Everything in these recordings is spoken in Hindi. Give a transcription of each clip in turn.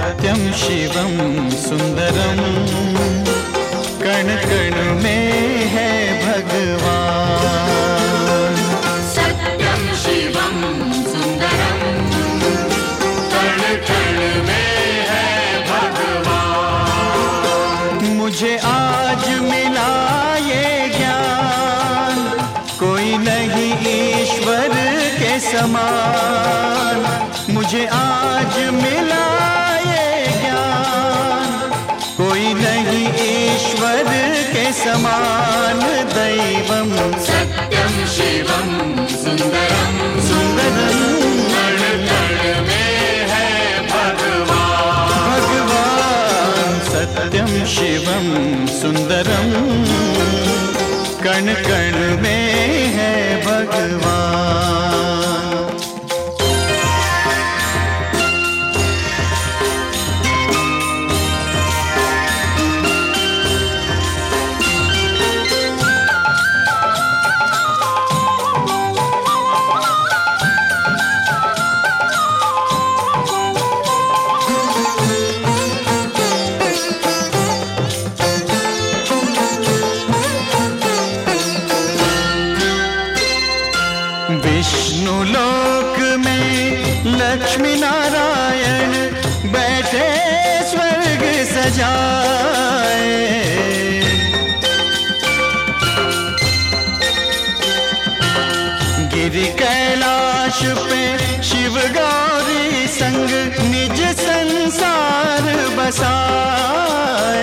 सत्यं शिवं सुंदरम, कण कण में है भगवान। सत्यं शिवं सुंदरम, कण कण में है भगवान। मुझे आज मिला ये ज्ञान, कोई नहीं ईश्वर के समान। मुझे आज मिला ये ज्ञान, कोई नहीं ईश्वर के समान। दैवम सत्यं शिवं सुंदरम, सुंदरम, कण कण में है भगवान। भगवान सत्यं शिवं सुंदरम, कण कण में है भगवान। विष्णु लोक में लक्ष्मी नारायण बैठे स्वर्ग सजाए। गिरि कैलाश पे शिव गौरी संग निज संसार बसाए।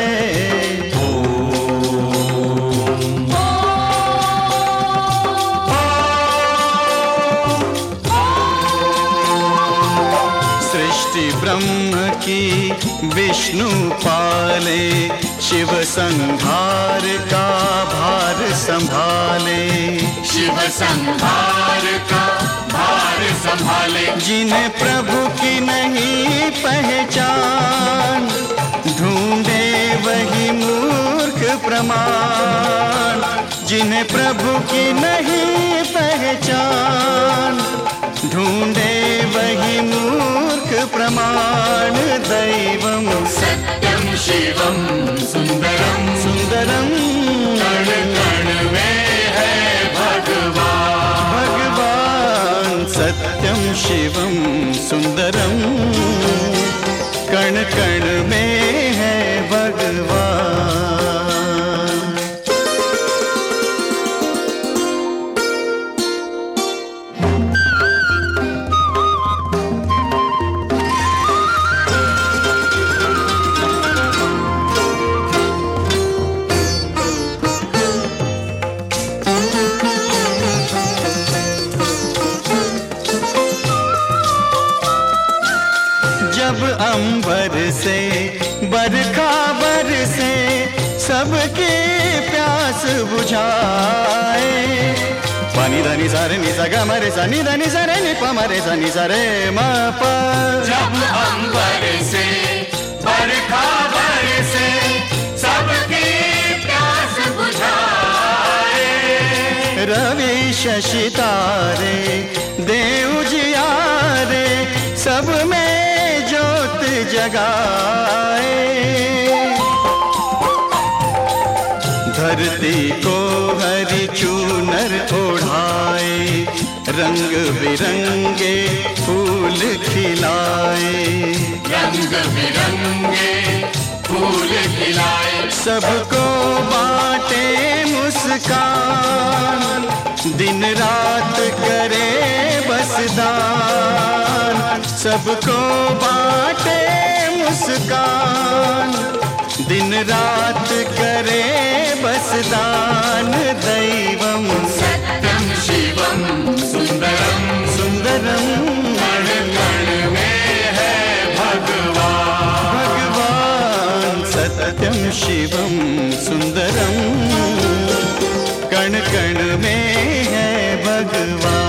ब्रह्म की विष्णु पाले, शिव संहार का भार संभाले। शिव संहार का भार संभाले। जिन्हें प्रभु की नहीं पहचान, ढूंढे वही मूर्ख प्रमाण। जिन्हें प्रभु की नहीं पहचान, ढूंढे वही मूर्ख प्रमाण। दैवम सत्यं शिवं सुंदरम, सुंदरम, कण कण में है भगवान। भगवान सत्यं शिवं सुंदरम, कण कण में है भगवान। जब अंबर से बरखा बरसे, सबकी प्यास बुझाए। पानी धनी सारे नि सा ग म रे सा नि धनी सा रे नि प म रे सा नि सा रे म प। जब अंबर से बरखा बरसे, सबकी प्यास बुझाए। रवि शशि तारे देव जियारे, सब में ज्योत जगाए। धरती को हरि चूनर ओढ़ाए, रंग बिरंगे फूल खिलाए। रंग बिरंगे फूल खिलाए। सबको बांटे मुस्कान, दिन रात करे बस दान। सबको बांटे मुस्कान, दिन रात करे बस दान। दैवम सत्यं शिवं सुंदरम, सुंदरम, कण कण में है भगवान। भगवान सत्यं शिवं सुंदरम, कण कण में है भगवान।